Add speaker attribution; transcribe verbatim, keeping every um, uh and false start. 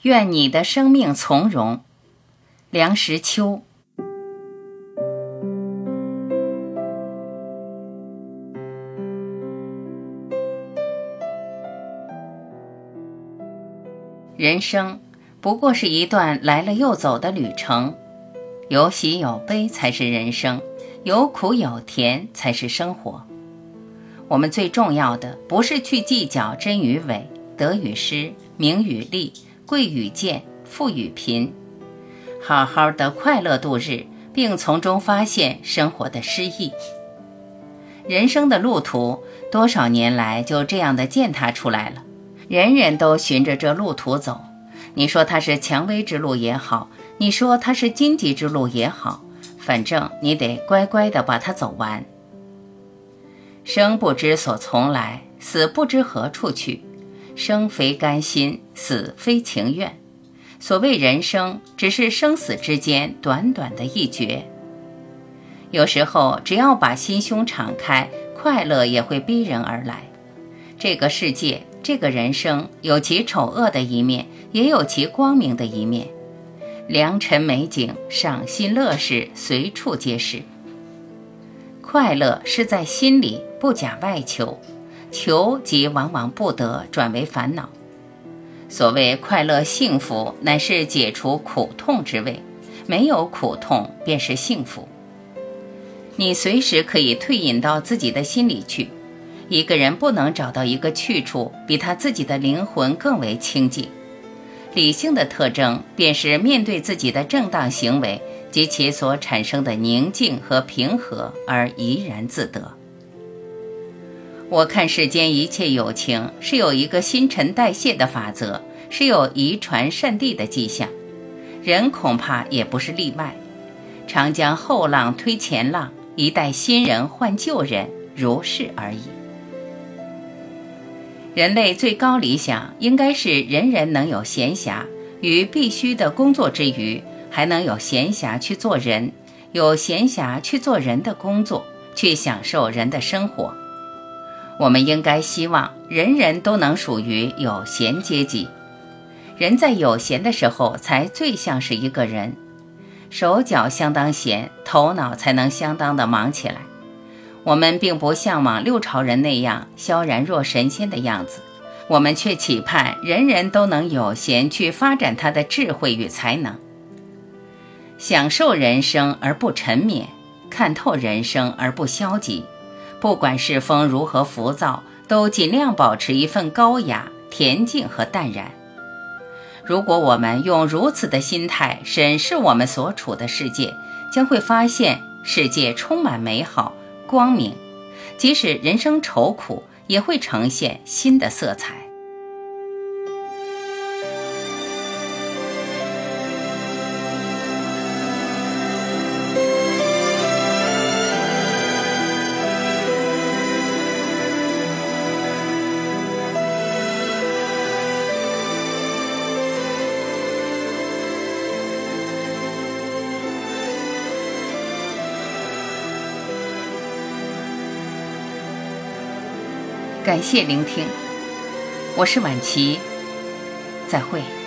Speaker 1: 愿你的生命从容。梁实秋。人生不过是一段来了又走的旅程，有喜有悲才是人生，有苦有甜才是生活。我们最重要的不是去计较真与伪，得与失，名与利，贵与贱，富与贫，好好的快乐度日，并从中发现生活的诗意。人生的路途多少年来就这样的践踏出来了，人人都循着这路途走，你说它是蔷薇之路也好，你说它是荆棘之路也好，反正你得乖乖地把它走完。生不知所从来，死不知何处去，生非甘心，死非情愿。所谓人生，只是生死之间短短的一绝。有时候只要把心胸敞开，快乐也会逼人而来。这个世界，这个人生，有其丑恶的一面，也有其光明的一面。良辰美景，赏心乐事，随处皆是。快乐是在心里，不假外求，求即往往不得，转为烦恼。所谓快乐幸福，乃是解除苦痛之谓，没有苦痛便是幸福。你随时可以退隐到自己的心里去，一个人不能找到一个去处比他自己的灵魂更为清净。理性的特征便是面对自己的正当行为及其所产生的宁静和平和而怡然自得。我看世间一切有情是有一个新陈代谢的法则，是有遗传善地的迹象，人恐怕也不是例外。常将后浪推前浪，一代新人换旧人，如是而已。人类最高理想应该是人人能有闲暇，于必须的工作之余，还能有闲暇去做人，有闲暇去做人的工作，去享受人的生活。我们应该希望人人都能属于有闲阶级。人在有闲的时候才最像是一个人，手脚相当闲，头脑才能相当的忙起来。我们并不向往六朝人那样萧然若神仙的样子，我们却期盼人人都能有闲去发展他的智慧与才能，享受人生而不沉湎，看透人生而不消极。不管世风如何浮躁，都尽量保持一份高雅、恬静和淡然。如果我们用如此的心态审视我们所处的世界，将会发现世界充满美好、光明，即使人生愁苦，也会呈现新的色彩。感谢聆听，我是婉琪，再会。